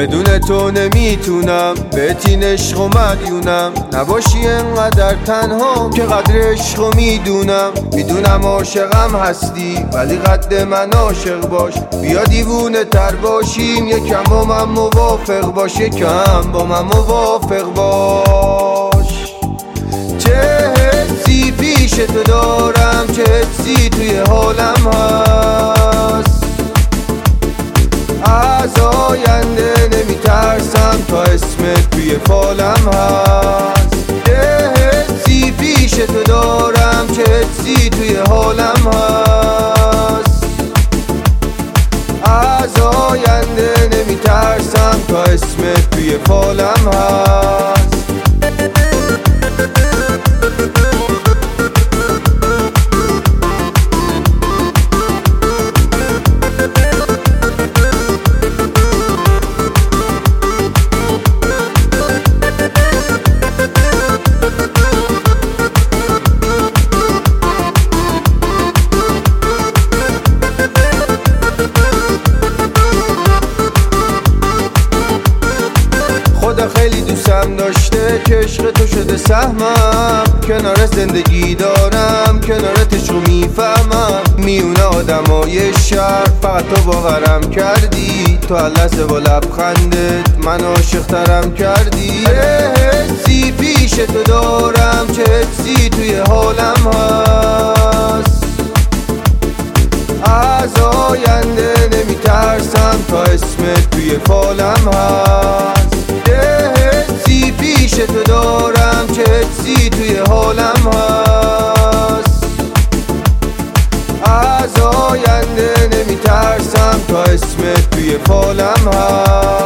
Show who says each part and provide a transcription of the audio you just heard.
Speaker 1: بدون تو نمیتونم، بهت این عشق و مدیونم. نباشی انقدر تنها که قدر عشق و میدونم. میدونم عاشقم هستی ولی قد من عاشق باش. بیا دیوونه تر باشیم، یکم با من موافق باش، یکم با من موافق باش. چه حسی پیش تو دارم، چه حسی توی حالم هست. از آینده نمیترسم تا اسمت توی فالم هست. چه حسی پیش تو دارم، چه حسی توی حالم هست. از آینده نمیترسم تا اسمت توی فالم هست. خدا خیلی دوستم داشته که عشق تو شده سهمم. کنار زندگی دارم، کنارت عشق میفهمم. میونه آدمای شهر فقط تو باورم کردی. تو هر لحظه با لبخندت من عاشق ترم کردی. حسی پیش تو دارم، چه حسی توی حالم هست. از آینده نمیترسم تا اسمت توی فالم هست. حسی پیش تو دارم، چه حسی توی حالم هست. از آینده نمیترسم تا اسمت توی فالم هست.